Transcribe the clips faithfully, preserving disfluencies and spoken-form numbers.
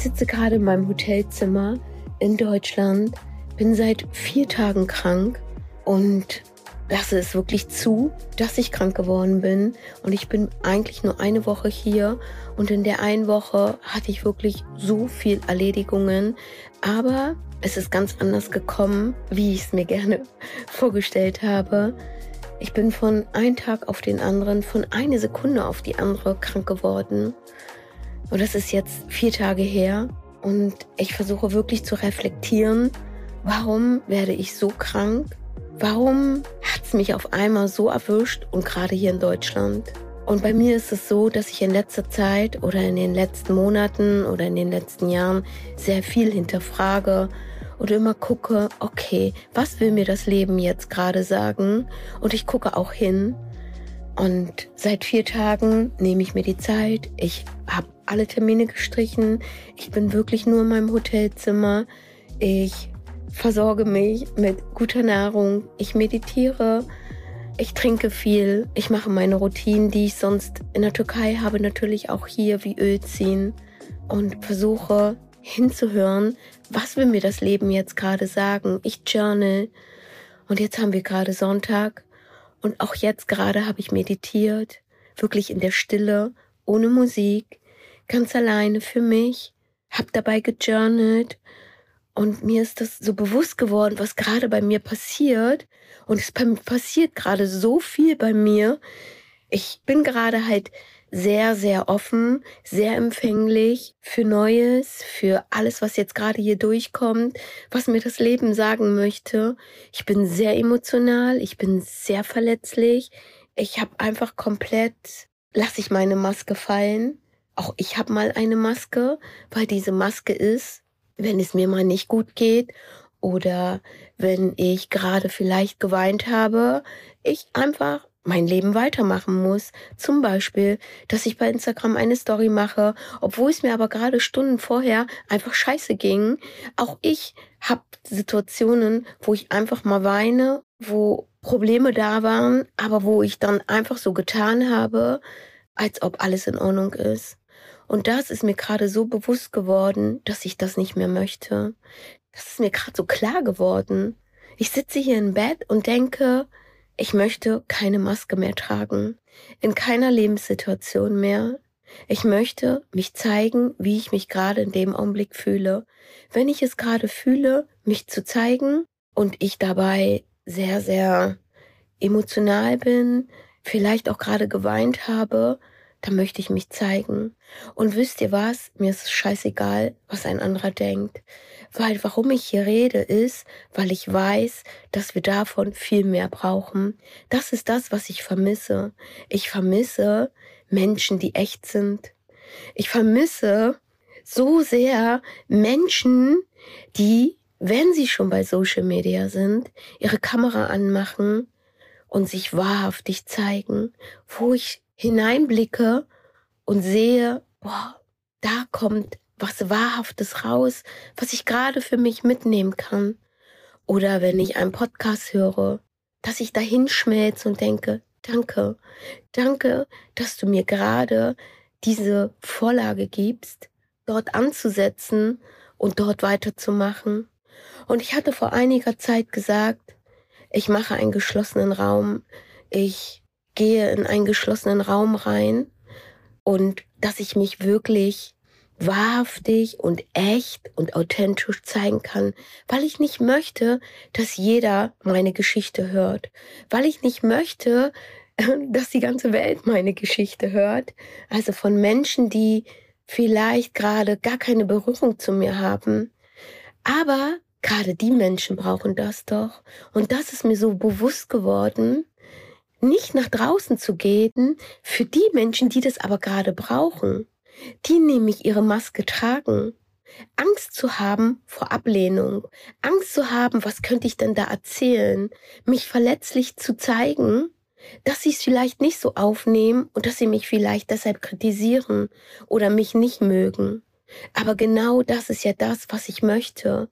sitze gerade in meinem Hotelzimmer in Deutschland, bin seit vier Tagen krank und lasse es wirklich zu, dass ich krank geworden bin. Und ich bin eigentlich nur eine Woche hier und in der einen Woche hatte ich wirklich so viel Erledigungen. Aber es ist ganz anders gekommen, wie ich es mir gerne vorgestellt habe. Ich bin von einem Tag auf den anderen, von einer Sekunde auf die andere krank geworden. Und das ist jetzt vier Tage her. Und ich versuche wirklich zu reflektieren, warum werde ich so krank? Warum hat es mich auf einmal so erwischt und gerade hier in Deutschland? Und bei mir ist es so, dass ich in letzter Zeit oder in den letzten Monaten oder in den letzten Jahren sehr viel hinterfrage und immer gucke, okay, was will mir das Leben jetzt gerade sagen? Und ich gucke auch hin. Und seit vier Tagen nehme ich mir die Zeit. Ich habe alle Termine gestrichen. Ich bin wirklich nur in meinem Hotelzimmer. Ich versorge mich mit guter Nahrung. Ich meditiere. Ich trinke viel. Ich mache meine Routinen, die ich sonst in der Türkei habe, natürlich auch hier, wie Öl ziehen. Und versuche hinzuhören, was will mir das Leben jetzt gerade sagen. Ich journal. Und jetzt haben wir gerade Sonntag. Und auch jetzt gerade habe ich meditiert, wirklich in der Stille, ohne Musik, ganz alleine für mich, habe dabei gejournalt und mir ist das so bewusst geworden, was gerade bei mir passiert. Und es passiert gerade so viel bei mir. Ich bin gerade halt sehr, sehr offen, sehr empfänglich für Neues, für alles, was jetzt gerade hier durchkommt, was mir das Leben sagen möchte. Ich bin sehr emotional, ich bin sehr verletzlich. Ich habe einfach komplett, lasse ich meine Maske fallen. Auch ich habe mal eine Maske, weil diese Maske ist, wenn es mir mal nicht gut geht oder wenn ich gerade vielleicht geweint habe, ich einfach mein Leben weitermachen muss. Zum Beispiel, dass ich bei Instagram eine Story mache, obwohl es mir aber gerade Stunden vorher einfach scheiße ging. Auch ich habe Situationen, wo ich einfach mal weine, wo Probleme da waren, aber wo ich dann einfach so getan habe, als ob alles in Ordnung ist. Und das ist mir gerade so bewusst geworden, dass ich das nicht mehr möchte. Das ist mir gerade so klar geworden. Ich sitze hier im Bett und denke, ich möchte keine Maske mehr tragen, in keiner Lebenssituation mehr. Ich möchte mich zeigen, wie ich mich gerade in dem Augenblick fühle. Wenn ich es gerade fühle, mich zu zeigen und ich dabei sehr, sehr emotional bin, vielleicht auch gerade geweint habe, dann möchte ich mich zeigen. Und wisst ihr was? Mir ist es scheißegal, was ein anderer denkt. Weil warum ich hier rede, ist, weil ich weiß, dass wir davon viel mehr brauchen. Das ist das, was ich vermisse. Ich vermisse Menschen, die echt sind. Ich vermisse so sehr Menschen, die, wenn sie schon bei Social Media sind, ihre Kamera anmachen und sich wahrhaftig zeigen, wo ich hineinblicke und sehe, boah, da kommt was Wahrhaftes raus, was ich gerade für mich mitnehmen kann. Oder wenn ich einen Podcast höre, dass ich da hinschmelze und denke, danke, danke, dass du mir gerade diese Vorlage gibst, dort anzusetzen und dort weiterzumachen. Und ich hatte vor einiger Zeit gesagt, ich mache einen geschlossenen Raum, ich gehe in einen geschlossenen Raum rein und dass ich mich wirklich wahrhaftig und echt und authentisch zeigen kann, weil ich nicht möchte, dass jeder meine Geschichte hört, weil ich nicht möchte, dass die ganze Welt meine Geschichte hört, also von Menschen, die vielleicht gerade gar keine Berührung zu mir haben, aber gerade die Menschen brauchen das doch und das ist mir so bewusst geworden, nicht nach draußen zu gehen für die Menschen, die das aber gerade brauchen, die nämlich ihre Maske tragen. Angst zu haben vor Ablehnung, Angst zu haben, was könnte ich denn da erzählen, mich verletzlich zu zeigen, dass sie es vielleicht nicht so aufnehmen und dass sie mich vielleicht deshalb kritisieren oder mich nicht mögen. Aber genau das ist ja das, was ich möchte,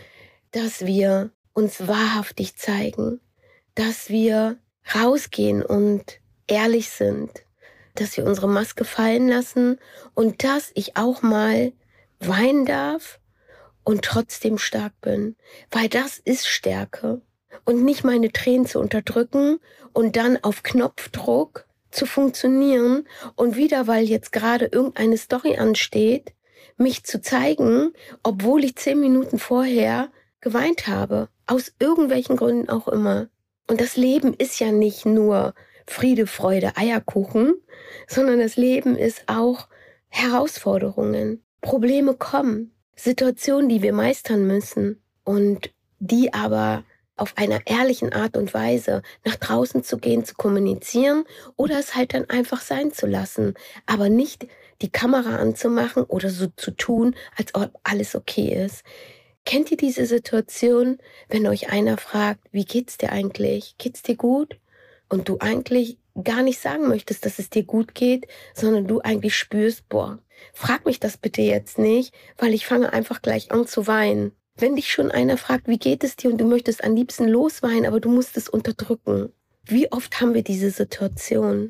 dass wir uns wahrhaftig zeigen, dass wir rausgehen und ehrlich sind, dass wir unsere Maske fallen lassen und dass ich auch mal weinen darf und trotzdem stark bin. Weil das ist Stärke. Und nicht meine Tränen zu unterdrücken und dann auf Knopfdruck zu funktionieren und wieder, weil jetzt gerade irgendeine Story ansteht, mich zu zeigen, obwohl ich zehn Minuten vorher geweint habe. Aus irgendwelchen Gründen auch immer. Und das Leben ist ja nicht nur Friede, Freude, Eierkuchen, sondern das Leben ist auch Herausforderungen. Probleme kommen, Situationen, die wir meistern müssen und die aber auf einer ehrlichen Art und Weise nach draußen zu gehen, zu kommunizieren oder es halt dann einfach sein zu lassen, aber nicht die Kamera anzumachen oder so zu tun, als ob alles okay ist. Kennt ihr diese Situation, wenn euch einer fragt, wie geht's dir eigentlich? Geht's dir gut? Und du eigentlich gar nicht sagen möchtest, dass es dir gut geht, sondern du eigentlich spürst, boah, frag mich das bitte jetzt nicht, weil ich fange einfach gleich an zu weinen. Wenn dich schon einer fragt, wie geht es dir und du möchtest am liebsten losweinen, aber du musst es unterdrücken. Wie oft haben wir diese Situation?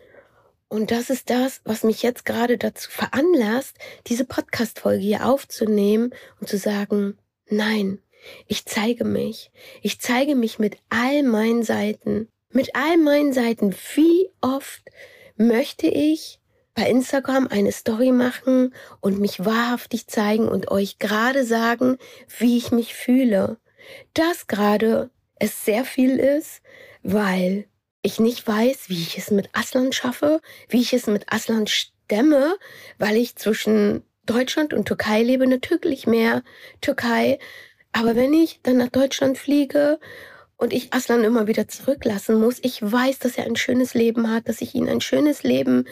Und das ist das, was mich jetzt gerade dazu veranlasst, diese Podcast-Folge hier aufzunehmen und zu sagen, nein, ich zeige mich. Ich zeige mich mit all meinen Seiten. Mit all meinen Seiten. Wie oft möchte ich bei Instagram eine Story machen und mich wahrhaftig zeigen und euch gerade sagen, wie ich mich fühle. Dass gerade es sehr viel ist, weil ich nicht weiß, wie ich es mit Aslan schaffe, wie ich es mit Aslan stemme, weil ich zwischen Deutschland und Türkei lebe, natürlich mehr Türkei. Aber wenn ich dann nach Deutschland fliege und ich Aslan immer wieder zurücklassen muss, ich weiß, dass er ein schönes Leben hat, dass ich ihm ein schönes Leben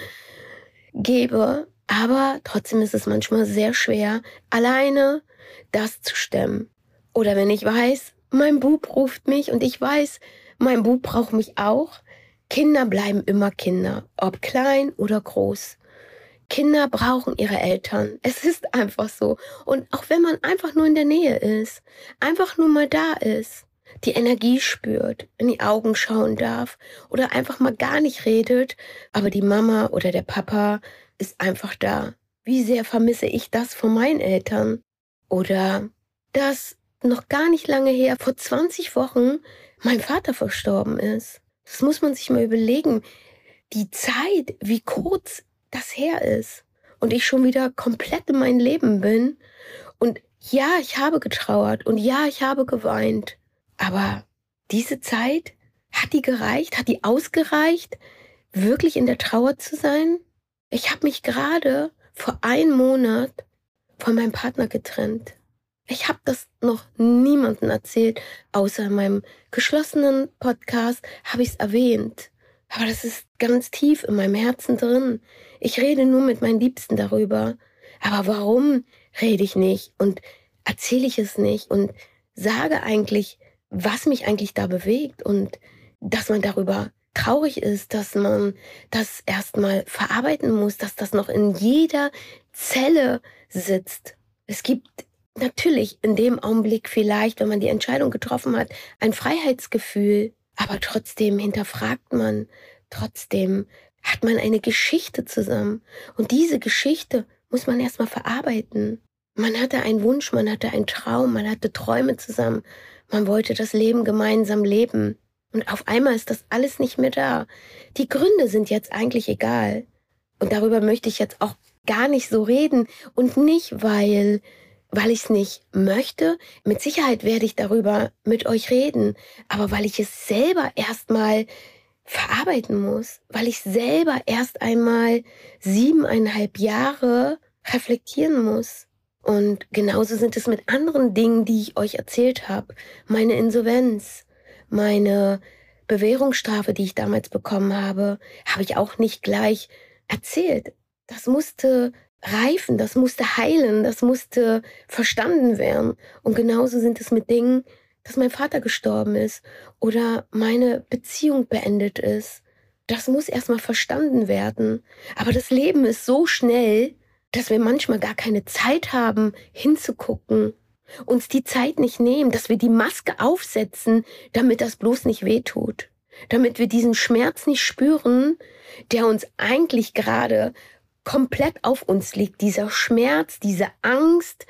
gebe, aber trotzdem ist es manchmal sehr schwer, alleine das zu stemmen. Oder wenn ich weiß, mein Bub ruft mich und ich weiß, mein Bub braucht mich auch. Kinder bleiben immer Kinder, ob klein oder groß. Kinder brauchen ihre Eltern. Es ist einfach so. Und auch wenn man einfach nur in der Nähe ist, einfach nur mal da ist, die Energie spürt, in die Augen schauen darf oder einfach mal gar nicht redet, aber die Mama oder der Papa ist einfach da. Wie sehr vermisse ich das von meinen Eltern? Oder dass noch gar nicht lange her, vor zwanzig Wochen, mein Vater verstorben ist. Das muss man sich mal überlegen. Die Zeit, wie kurz das her ist und ich schon wieder komplett in meinem Leben bin. Und ja, ich habe getrauert und ja, ich habe geweint. Aber diese Zeit, hat die gereicht? Hat die ausgereicht, wirklich in der Trauer zu sein? Ich habe mich gerade vor einem Monat von meinem Partner getrennt. Ich habe das noch niemandem erzählt, außer in meinem geschlossenen Podcast habe ich es erwähnt. Aber das ist ganz tief in meinem Herzen drin. Ich rede nur mit meinen Liebsten darüber. Aber warum rede ich nicht und erzähle ich es nicht und sage eigentlich, was mich eigentlich da bewegt und dass man darüber traurig ist, dass man das erstmal verarbeiten muss, dass das noch in jeder Zelle sitzt. Es gibt natürlich in dem Augenblick vielleicht, wenn man die Entscheidung getroffen hat, ein Freiheitsgefühl, aber trotzdem hinterfragt man, trotzdem hat man eine Geschichte zusammen und diese Geschichte muss man erstmal verarbeiten. Man hatte einen Wunsch, man hatte einen Traum, man hatte Träume zusammen. Man wollte das Leben gemeinsam leben. Und auf einmal ist das alles nicht mehr da. Die Gründe sind jetzt eigentlich egal. Und darüber möchte ich jetzt auch gar nicht so reden. Und nicht, weil, weil ich es nicht möchte. Mit Sicherheit werde ich darüber mit euch reden. Aber weil ich es selber erstmal verarbeiten muss. Weil ich selber erst einmal siebeneinhalb Jahre reflektieren muss. Und genauso sind es mit anderen Dingen, die ich euch erzählt habe. Meine Insolvenz, meine Bewährungsstrafe, die ich damals bekommen habe, habe ich auch nicht gleich erzählt. Das musste reifen, das musste heilen, das musste verstanden werden. Und genauso sind es mit Dingen, dass mein Vater gestorben ist oder meine Beziehung beendet ist. Das muss erstmal verstanden werden. Aber das Leben ist so schnell, dass wir manchmal gar keine Zeit haben, hinzugucken, uns die Zeit nicht nehmen, dass wir die Maske aufsetzen, damit das bloß nicht wehtut, damit wir diesen Schmerz nicht spüren, der uns eigentlich gerade komplett auf uns liegt, dieser Schmerz, diese Angst,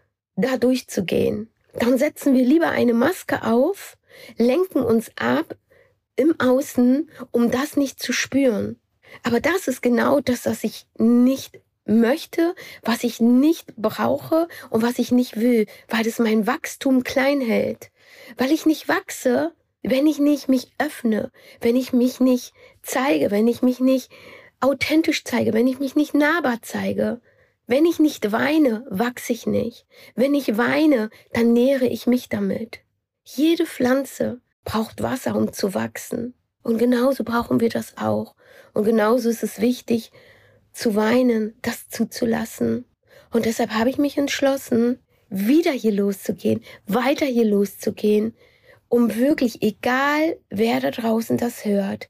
da durchzugehen. Dann setzen wir lieber eine Maske auf, lenken uns ab im Außen, um das nicht zu spüren. Aber das ist genau das, was ich nicht möchte, was ich nicht brauche und was ich nicht will, weil es mein Wachstum klein hält. Weil ich nicht wachse, wenn ich nicht mich öffne, wenn ich mich nicht zeige, wenn ich mich nicht authentisch zeige, wenn ich mich nicht nahbar zeige. Wenn ich nicht weine, wachse ich nicht. Wenn ich weine, dann nähere ich mich damit. Jede Pflanze braucht Wasser, um zu wachsen. Und genauso brauchen wir das auch. Und genauso ist es wichtig, zu weinen, das zuzulassen. Und deshalb habe ich mich entschlossen, wieder hier loszugehen, weiter hier loszugehen, um wirklich, egal wer da draußen das hört,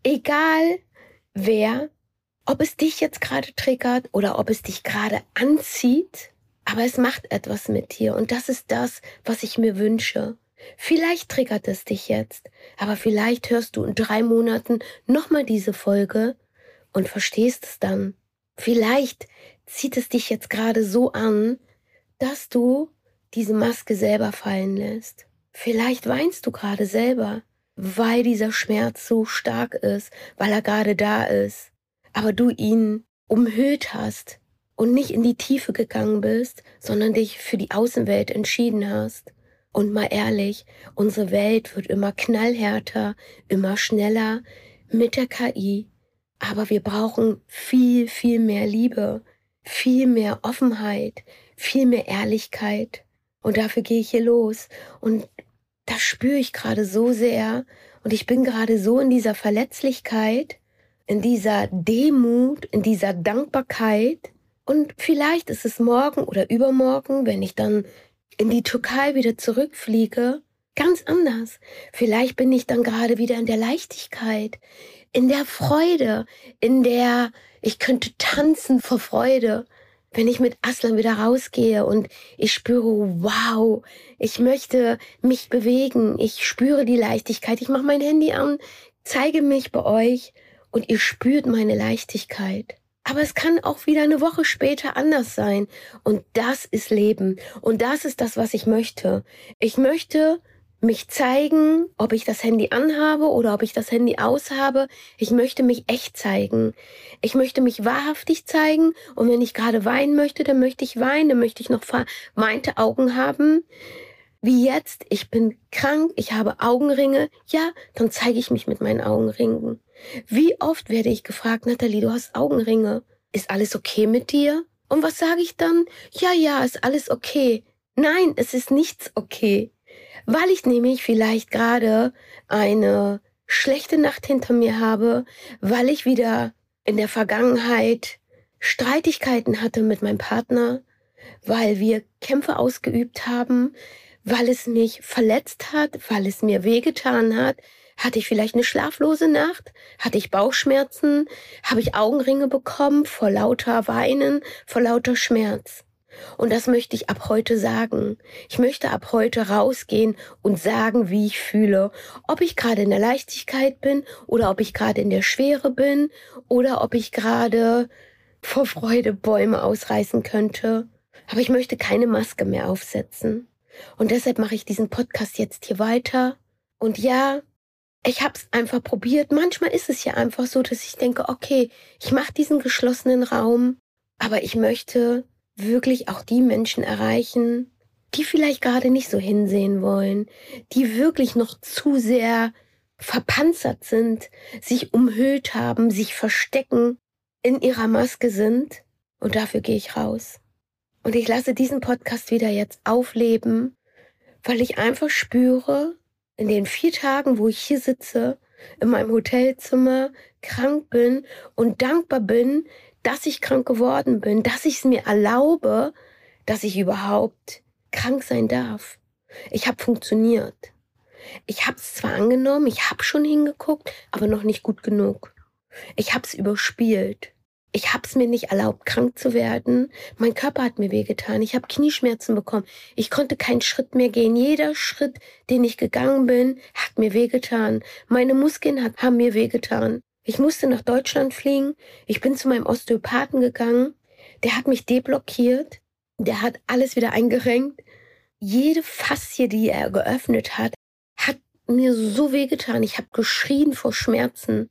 egal wer, ob es dich jetzt gerade triggert oder ob es dich gerade anzieht, aber es macht etwas mit dir. Und das ist das, was ich mir wünsche. Vielleicht triggert es dich jetzt, aber vielleicht hörst du in drei Monaten nochmal diese Folge und verstehst es dann. Vielleicht zieht es dich jetzt gerade so an, dass du diese Maske selber fallen lässt. Vielleicht weinst du gerade selber, weil dieser Schmerz so stark ist, weil er gerade da ist, aber du ihn umhüllt hast und nicht in die Tiefe gegangen bist, sondern dich für die Außenwelt entschieden hast. Und mal ehrlich, unsere Welt wird immer knallhärter, immer schneller mit der K I. Aber wir brauchen viel, viel mehr Liebe, viel mehr Offenheit, viel mehr Ehrlichkeit. Und dafür gehe ich hier los. Und das spüre ich gerade so sehr. Und ich bin gerade so in dieser Verletzlichkeit, in dieser Demut, in dieser Dankbarkeit. Und vielleicht ist es morgen oder übermorgen, wenn ich dann in die Türkei wieder zurückfliege, ganz anders. Vielleicht bin ich dann gerade wieder in der Leichtigkeit, in der Freude, in der ich könnte tanzen vor Freude, wenn ich mit Aslan wieder rausgehe und ich spüre, wow, ich möchte mich bewegen, ich spüre die Leichtigkeit, ich mache mein Handy an, zeige mich bei euch und ihr spürt meine Leichtigkeit. Aber es kann auch wieder eine Woche später anders sein. Und das ist Leben. Und das ist das, was ich möchte. Ich möchte mich zeigen, ob ich das Handy anhabe oder ob ich das Handy aushabe. Ich möchte mich echt zeigen. Ich möchte mich wahrhaftig zeigen. Und wenn ich gerade weinen möchte, dann möchte ich weinen. Dann möchte ich noch verweinte Augen haben. Wie jetzt, ich bin krank, ich habe Augenringe. Ja, dann zeige ich mich mit meinen Augenringen. Wie oft werde ich gefragt, Nathalie, du hast Augenringe. Ist alles okay mit dir? Und was sage ich dann? Ja, ja, ist alles okay. Nein, es ist nichts okay. Weil ich nämlich vielleicht gerade eine schlechte Nacht hinter mir habe, weil ich wieder in der Vergangenheit Streitigkeiten hatte mit meinem Partner, weil wir Kämpfe ausgeübt haben, weil es mich verletzt hat, weil es mir wehgetan hat. Hatte ich vielleicht eine schlaflose Nacht? Hatte ich Bauchschmerzen? Habe ich Augenringe bekommen vor lauter Weinen, vor lauter Schmerz? Und das möchte ich ab heute sagen. Ich möchte ab heute rausgehen und sagen, wie ich fühle. Ob ich gerade in der Leichtigkeit bin oder ob ich gerade in der Schwere bin oder ob ich gerade vor Freude Bäume ausreißen könnte. Aber ich möchte keine Maske mehr aufsetzen. Und deshalb mache ich diesen Podcast jetzt hier weiter. Und ja, ich habe es einfach probiert. Manchmal ist es ja einfach so, dass ich denke, okay, ich mache diesen geschlossenen Raum, aber ich möchte wirklich auch die Menschen erreichen, die vielleicht gerade nicht so hinsehen wollen, die wirklich noch zu sehr verpanzert sind, sich umhüllt haben, sich verstecken, in ihrer Maske sind. Und dafür gehe ich raus. Und ich lasse diesen Podcast wieder jetzt aufleben, weil ich einfach spüre, in den vier Tagen, wo ich hier sitze, in meinem Hotelzimmer, krank bin und dankbar bin, dass ich krank geworden bin, dass ich es mir erlaube, dass ich überhaupt krank sein darf. Ich habe funktioniert. Ich habe es zwar angenommen, ich habe schon hingeguckt, aber noch nicht gut genug. Ich habe es überspielt. Ich habe es mir nicht erlaubt, krank zu werden. Mein Körper hat mir wehgetan. Ich habe Knieschmerzen bekommen. Ich konnte keinen Schritt mehr gehen. Jeder Schritt, den ich gegangen bin, hat mir wehgetan. Meine Muskeln hat, haben mir wehgetan. Ich musste nach Deutschland fliegen. Ich bin zu meinem Osteopathen gegangen. Der hat mich deblockiert. Der hat alles wieder eingerenkt. Jede Faszie, die er geöffnet hat, hat mir so wehgetan. Ich habe geschrien vor Schmerzen.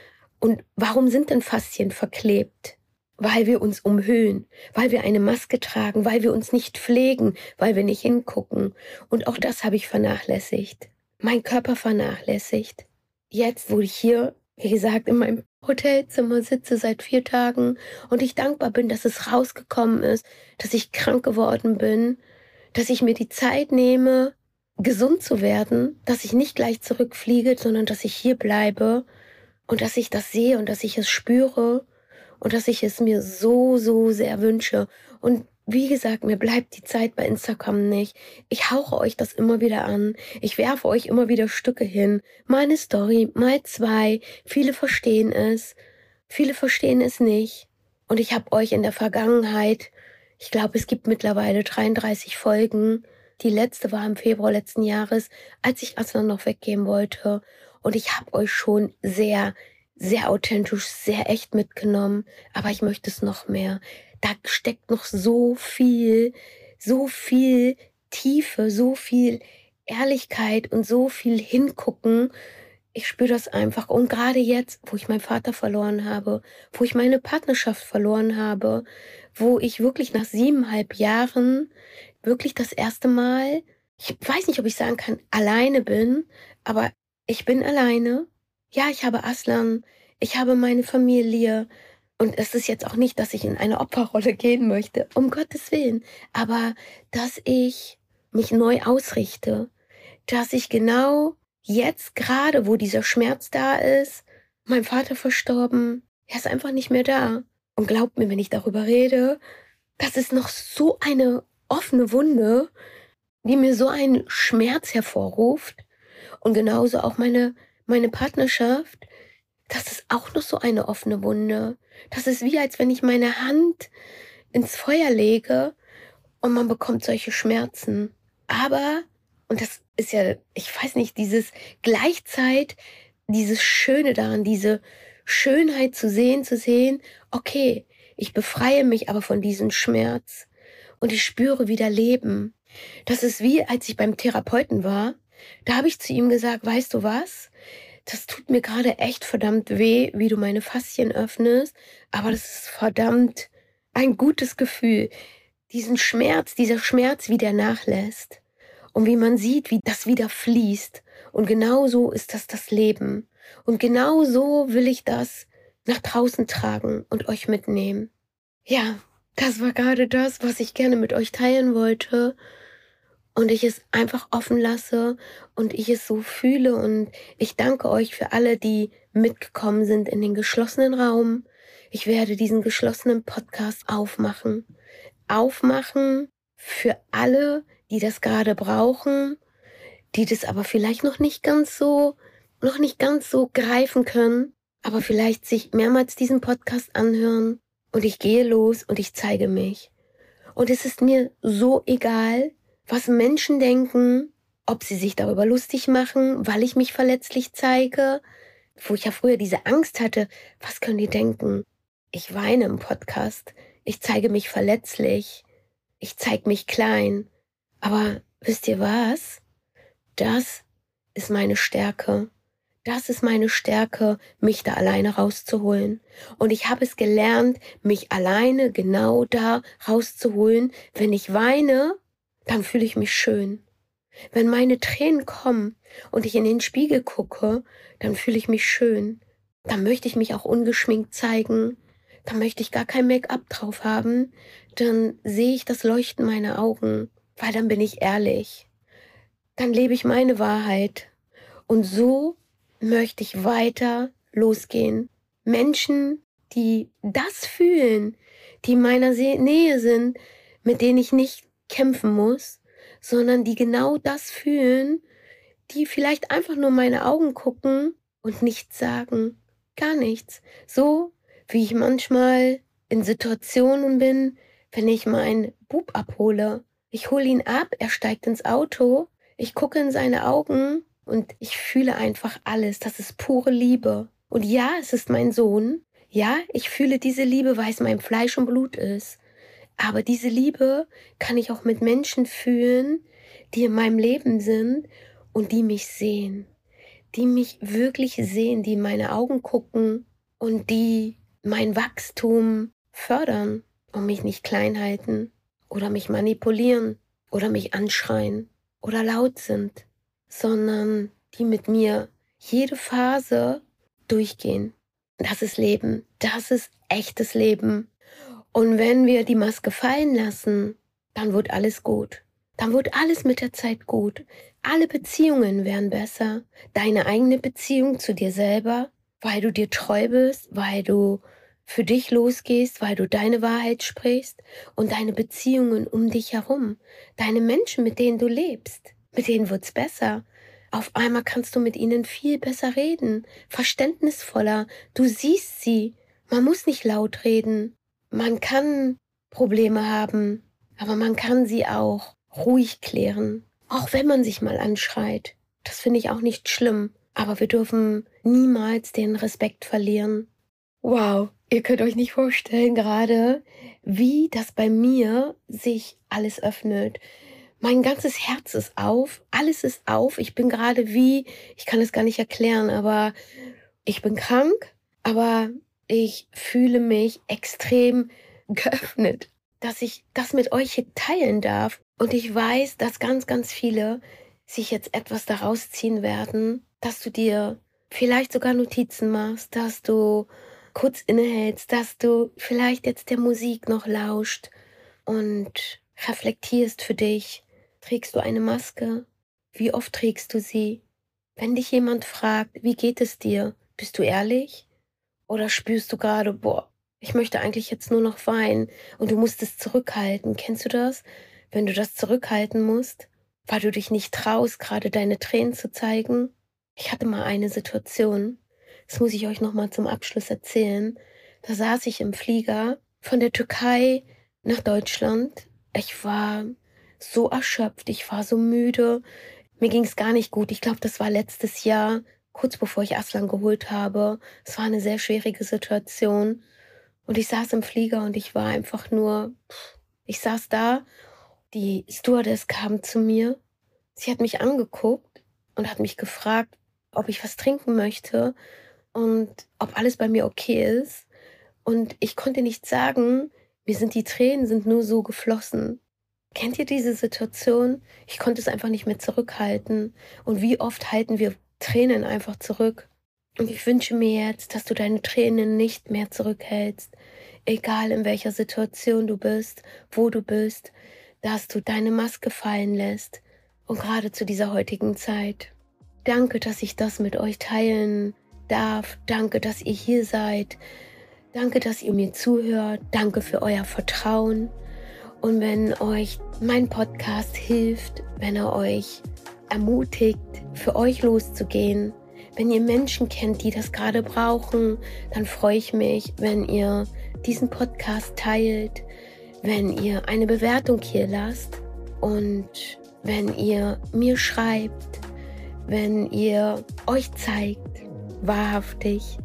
Und warum sind denn Faszien verklebt? Weil wir uns umhüllen, weil wir eine Maske tragen, weil wir uns nicht pflegen, weil wir nicht hingucken. Und auch das habe ich vernachlässigt. Mein Körper vernachlässigt. Jetzt, wo ich hier, wie gesagt, in meinem Hotelzimmer sitze seit vier Tagen und ich dankbar bin, dass es rausgekommen ist, dass ich krank geworden bin, dass ich mir die Zeit nehme, gesund zu werden, dass ich nicht gleich zurückfliege, sondern dass ich hier bleibe und dass ich das sehe und dass ich es spüre und dass ich es mir so, so sehr wünsche. Und wie gesagt, mir bleibt die Zeit bei Instagram nicht. Ich hauche euch das immer wieder an. Ich werfe euch immer wieder Stücke hin. Mal eine Story, mal zwei. Viele verstehen es. Viele verstehen es nicht. Und ich habe euch in der Vergangenheit, ich glaube, es gibt mittlerweile dreiunddreißig Folgen. Die letzte war im Februar letzten Jahres, als ich Aslan noch weggeben wollte. Und ich habe euch schon sehr, sehr authentisch, sehr echt mitgenommen. Aber ich möchte es noch mehr. Da steckt noch so viel, so viel Tiefe, so viel Ehrlichkeit und so viel Hingucken. Ich spüre das einfach. Und gerade jetzt, wo ich meinen Vater verloren habe, wo ich meine Partnerschaft verloren habe, wo ich wirklich nach siebeneinhalb Jahren wirklich das erste Mal, ich weiß nicht, ob ich sagen kann, alleine bin, aber ich bin alleine. Ja, ich habe Aslan, ich habe meine Familie. Und es ist jetzt auch nicht, dass ich in eine Opferrolle gehen möchte, um Gottes Willen. Aber dass ich mich neu ausrichte, dass ich genau jetzt gerade, wo dieser Schmerz da ist, mein Vater verstorben, er ist einfach nicht mehr da. Und glaubt mir, wenn ich darüber rede, das ist noch so eine offene Wunde, die mir so einen Schmerz hervorruft. Und genauso auch meine, meine Partnerschaft, das ist auch noch so eine offene Wunde. Das ist wie, als wenn ich meine Hand ins Feuer lege und man bekommt solche Schmerzen. Aber, und das ist ja, ich weiß nicht, dieses Gleichzeit, dieses Schöne daran, diese Schönheit zu sehen, zu sehen, okay, ich befreie mich aber von diesem Schmerz und ich spüre wieder Leben. Das ist wie, als ich beim Therapeuten war, da habe ich zu ihm gesagt, weißt du was? Das tut mir gerade echt verdammt weh, wie du meine Faszien öffnest, aber das ist verdammt ein gutes Gefühl. Diesen Schmerz, dieser Schmerz, wie der nachlässt und wie man sieht, wie das wieder fließt. Und genauso ist das das Leben. Und genauso will ich das nach draußen tragen und euch mitnehmen. Ja, das war gerade das, was ich gerne mit euch teilen wollte. Und ich es einfach offen lasse und ich es so fühle. Und ich danke euch für alle, die mitgekommen sind in den geschlossenen Raum. Ich werde diesen geschlossenen Podcast aufmachen. Aufmachen für alle, die das gerade brauchen, die das aber vielleicht noch nicht ganz so, noch nicht ganz so greifen können, aber vielleicht sich mehrmals diesen Podcast anhören. Und ich gehe los und ich zeige mich. Und es ist mir so egal, was Menschen denken, ob sie sich darüber lustig machen, weil ich mich verletzlich zeige, wo ich ja früher diese Angst hatte, was können die denken? Ich weine im Podcast, ich zeige mich verletzlich, ich zeige mich klein, aber wisst ihr was? Das ist meine Stärke. Das ist meine Stärke, mich da alleine rauszuholen. Und ich habe es gelernt, mich alleine genau da rauszuholen. Wenn ich weine, dann fühle ich mich schön. Wenn meine Tränen kommen und ich in den Spiegel gucke, dann fühle ich mich schön. Dann möchte ich mich auch ungeschminkt zeigen. Dann möchte ich gar kein Make-up drauf haben. Dann sehe ich das Leuchten meiner Augen, weil dann bin ich ehrlich. Dann lebe ich meine Wahrheit. Und so möchte ich weiter losgehen. Menschen, die das fühlen, die in meiner Nähe sind, mit denen ich nicht kämpfen muss, sondern die genau das fühlen, die vielleicht einfach nur meine Augen gucken und nichts sagen. Gar nichts. So wie ich manchmal in Situationen bin, wenn ich meinen Bub abhole. Ich hole ihn ab, er steigt ins Auto, ich gucke in seine Augen und ich fühle einfach alles. Das ist pure Liebe. Und ja, es ist mein Sohn. Ja, ich fühle diese Liebe, weil es mein Fleisch und Blut ist. Aber diese Liebe kann ich auch mit Menschen fühlen, die in meinem Leben sind und die mich sehen. Die mich wirklich sehen, die in meine Augen gucken und die mein Wachstum fördern und mich nicht klein halten oder mich manipulieren oder mich anschreien oder laut sind, sondern die mit mir jede Phase durchgehen. Das ist Leben, das ist echtes Leben. Und wenn wir die Maske fallen lassen, dann wird alles gut. Dann wird alles mit der Zeit gut. Alle Beziehungen werden besser. Deine eigene Beziehung zu dir selber, weil du dir treu bist, weil du für dich losgehst, weil du deine Wahrheit sprichst und deine Beziehungen um dich herum, deine Menschen, mit denen du lebst, mit denen wird's besser. Auf einmal kannst du mit ihnen viel besser reden, verständnisvoller. Du siehst sie. Man muss nicht laut reden. Man kann Probleme haben, aber man kann sie auch ruhig klären. Auch wenn man sich mal anschreit. Das finde ich auch nicht schlimm. Aber wir dürfen niemals den Respekt verlieren. Wow, ihr könnt euch nicht vorstellen gerade, wie das bei mir sich alles öffnet. Mein ganzes Herz ist auf, alles ist auf. Ich bin gerade wie, ich kann es gar nicht erklären, aber ich bin krank, aber ich fühle mich extrem geöffnet, dass ich das mit euch hier teilen darf. Und ich weiß, dass ganz, ganz viele sich jetzt etwas daraus ziehen werden, dass du dir vielleicht sogar Notizen machst, dass du kurz innehältst, dass du vielleicht jetzt der Musik noch lauscht und reflektierst für dich. Trägst du eine Maske? Wie oft trägst du sie? Wenn dich jemand fragt, wie geht es dir? Bist du ehrlich? Oder spürst du gerade, boah, ich möchte eigentlich jetzt nur noch weinen und du musst es zurückhalten. Kennst du das? Wenn du das zurückhalten musst, weil du dich nicht traust, gerade deine Tränen zu zeigen. Ich hatte mal eine Situation, das muss ich euch nochmal zum Abschluss erzählen. Da saß ich im Flieger von der Türkei nach Deutschland. Ich war so erschöpft, ich war so müde. Mir ging es gar nicht gut. Ich glaube, das war letztes Jahr, kurz bevor ich Aslan geholt habe. Es war eine sehr schwierige Situation. Und ich saß im Flieger und ich war einfach nur, ich saß da. Die Stewardess kam zu mir. Sie hat mich angeguckt und hat mich gefragt, ob ich was trinken möchte und ob alles bei mir okay ist. Und ich konnte nichts sagen. Mir sind die Tränen sind nur so geflossen. Kennt ihr diese Situation? Ich konnte es einfach nicht mehr zurückhalten. Und wie oft halten wir Tränen einfach zurück? Und ich wünsche mir jetzt, dass du deine Tränen nicht mehr zurückhältst. Egal in welcher Situation du bist, wo du bist, dass du deine Maske fallen lässt. Und gerade zu dieser heutigen Zeit. Danke, dass ich das mit euch teilen darf. Danke, dass ihr hier seid. Danke, dass ihr mir zuhört. Danke für euer Vertrauen. Und wenn euch mein Podcast hilft, wenn er euch ermutigt, für euch loszugehen, wenn ihr Menschen kennt, die das gerade brauchen, dann freue ich mich, wenn ihr diesen Podcast teilt, wenn ihr eine Bewertung hier lasst und wenn ihr mir schreibt, wenn ihr euch zeigt, wahrhaftig,